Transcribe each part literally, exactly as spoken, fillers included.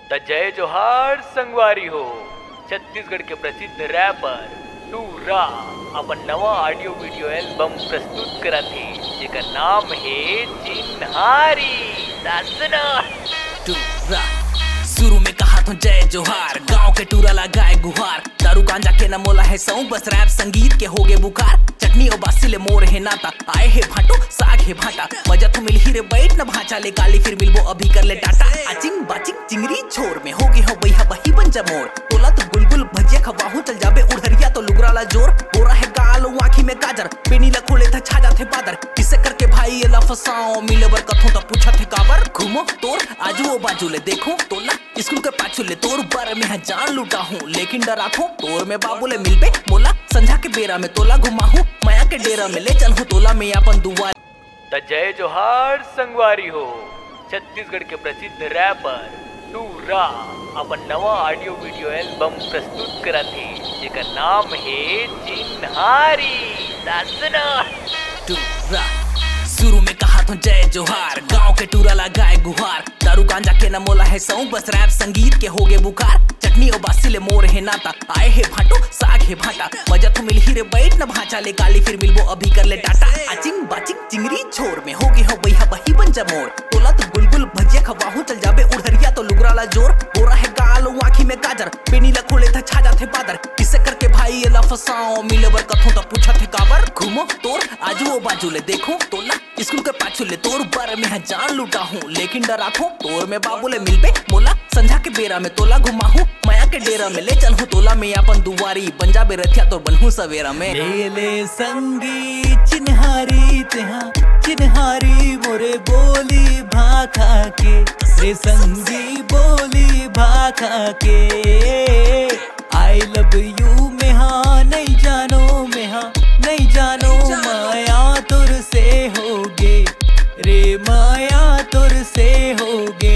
त जय जोहार संगवारी हो। छत्तीसगढ़ के प्रसिद्ध रैपर टूरा अपन नवा ऑडियो वीडियो एल्बम प्रस्तुत करत हे जेकर नाम है चिन्हारी। सुनो टूरा शुरू में कहा तो जय जोहार, गांव के टूरा लगाए गुहार। दारू गांजा के न मोला है सौ, बस रैप संगीत के होगे बुखार। चटनी और बासी ले मोर है नाता, आए है भाटो साग है भाटा। मजा तो मिल ही रे बैठ न भाचा ले गाली, फिर मिलबो अभी कर ले टाटा। आचिंग बाचिंग चिंगरी छोर में होगे हो वही बही बन जमोर। तोला तो गुलगुल भजिया खवाहू चल जाबे उड़हरिया तो लुगराला जोर। बोरा है गाल आँखी में गाजर, बेनी ला खोले था छा जाते बादर। किसे करके भाई ये ला फसाओ मिले बर कथों तो पूछा थे काबर। घूमो तोर आजू ओ बाजू ले देखो तोला स्कूल के पाछू ले तोर बार में है जान लुटा हूँ, लेकिन डरा थो तोर में बाबू ले मिलबे मोला। संझा के बेरा में तोला घुमा हूँ, माया के डेरा में ले चल हूँ तोला में अपन दुआ। त जय जोहार संगवारी हो। छत्तीसगढ़ के प्रसिद्ध रैपर टूरा अपन नवा ऑडियो वीडियो एल्बम प्रस्तुत करत हे जेकर नाम है चिन्हारी। सुनो टूरा शुरू में कहा तो जय जोहार, गांव के टूरा लगाए गुहार। दारू गांजा के न मोला है सौ, बस रैप संगीत के होगे बुखार। चटनी और बासी ले मोर है नाता, आए है भाटो साग है भाटा। मजा तो मिल ही रे बैठ न भाचा ले गाली, फिर मिलबो अभी कर ले टाटा। आचिंग बाचिंग चिंगरी छोर में होगे हो वही बही बन जमोर। तोला तो गुलगुल भजिया खवाहू चल जाबे उड़हरिया तो लुगराला जोर। बोरा है गाल आँखी में गाजर, बेनी ला खोले था छा जाते बादर। किसे करके भाई ये ला फसाओ मिले बर कथों तो पूछा थे काबर। घूमो तोर आजू ओ बाजू ले देखो तोला स्कूल के पाछू ले तोर बार में है जान लुटा हूँ, लेकिन डरा थो तोर में बाबू ले मिलबे मोला। संझा के बेरा में तोला घुमा हूँ, माया के डेरा में ले चल हूँ तोला में अपन दुआरी। पंजाबे रथिया तो बनहूँ सवेरा में। ले ले संगी चिन्हारी तेहा चिन्हारी मोरे बोली भाखा के, रे संगी बोली भाखा के। आई लव यू में हाँ नहीं जानो में हाँ नहीं जानो माया तुर से होगे रे माया तुर से होगे।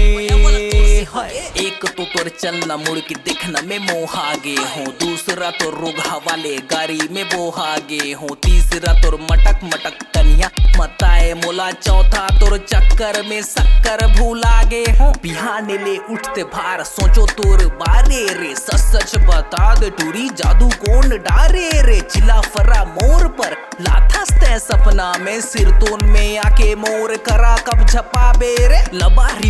एक तो तोर चलना मुड़ के देखना में मोहागे हो, दूसरा तो रुघा वाले गाड़ी में बोहागे हो, तीसरा तोर मटक मटक कन्या मताए मोला, चौथा तोर चक्कर में शक्कर भूलागे हो। बिहाने ले उठते भार सोचो तोर बारे रे, सच सच बता दे टूरी जादू कौन डारे रे। चिला फरा मोर पर लाथास्ते सपना में, सिरतोन में आके मोर करा कब झपा बेरे लबारी।